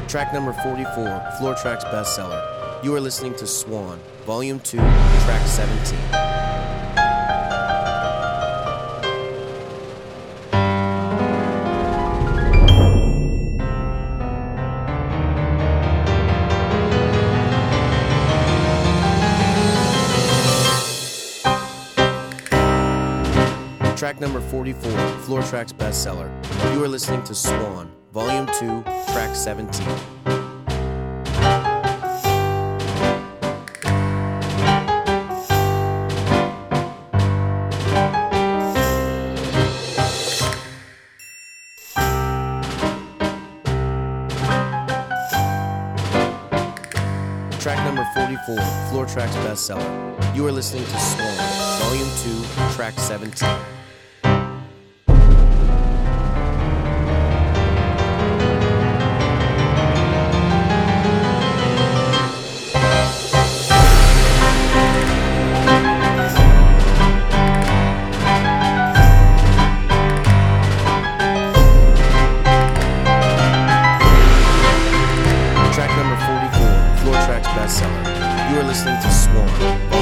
Track number 44, Floor Track's bestseller. You are listening to Swan, Volume 2, Track 17. Track number 44, Floor Track's bestseller. You are listening to Swan, Volume 2, Track 17. Track number 44, Floor Track's bestseller. You are listening to Swan, Volume 2, Track 17. Track number 44, Floor Track's bestseller. You are listening to Swan.